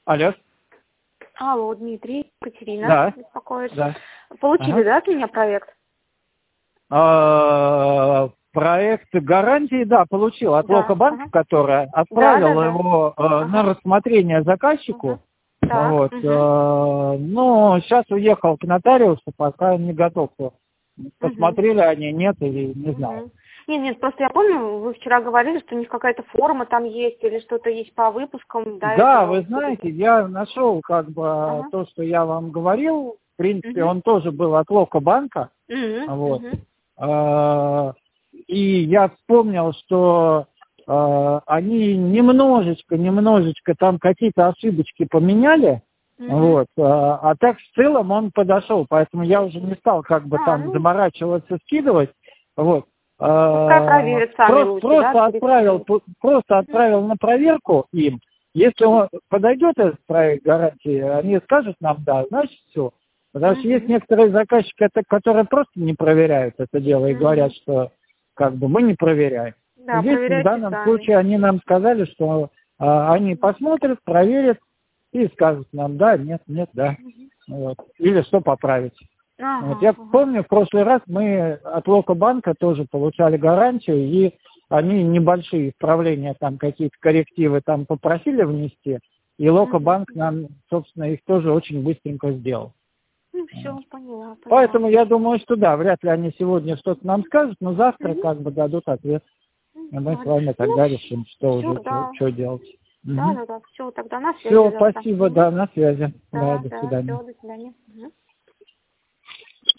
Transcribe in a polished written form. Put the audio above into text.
Алло. Алло, Дмитрий, Екатерина Да. беспокоит. Да. Получили, да, от меня проект? Проект гарантии, да, получил от Да. Локобанка, которая Да, отправил да. его на рассмотрение заказчику. Так. Вот. Но сейчас уехал к нотариусу, пока не готов. Посмотрели они, нет, или не знаю. Нет, просто я помню, вы вчера говорили, что у них какая-то форма там есть или что-то есть по выпускам. Да, вы знаете, я нашел как бы то, что я вам говорил. В принципе, он тоже был от Локобанка. Вот. И я вспомнил, что они немножечко там какие-то ошибочки поменяли. Вот. А так в целом он подошел, поэтому я уже не стал как бы там заморачиваться, скидывать. Вот. Просто отправил на проверку им. Если он подойдет этот проект гарантии, они скажут нам да, значит все. Потому что есть некоторые заказчики, которые просто не проверяют это дело и говорят, что как бы мы не проверяем. Да, здесь в данном случае они нам сказали, что они посмотрят, проверят и скажут нам да, нет, да. Вот. Или что поправить. Вот. Я помню, в прошлый раз мы от Локобанка тоже получали гарантию, и они небольшие исправления, там какие-то коррективы там попросили внести, и Локобанк нам, собственно, их тоже очень быстренько сделал. Все, поняла. Поэтому я думаю, что да, вряд ли они сегодня что-то нам скажут, но завтра как бы дадут ответ. И мы с вами тогда решим, что делать. Да, все, тогда на связи. Все, спасибо, да, на связи. Да, До свидания. Все, до свидания.